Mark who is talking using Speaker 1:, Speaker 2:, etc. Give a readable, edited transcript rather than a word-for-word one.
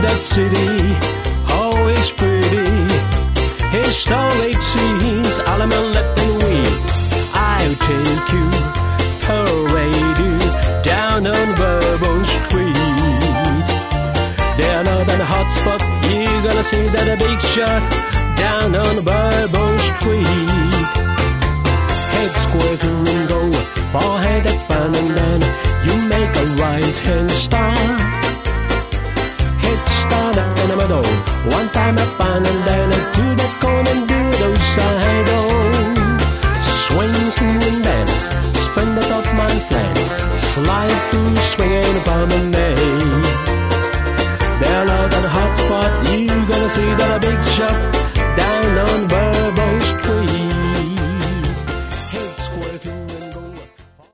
Speaker 1: that city, oh, it's pretty. Historic scenes, Alamo left and we. I'll take you, parade you down on Bourbon Street. There are another hot spot, you're gonna see that a big shot down on Bourbon Street. Head square to Ringo, forehead up and then you make a right-hand start. Head start up in the middle, one time up and then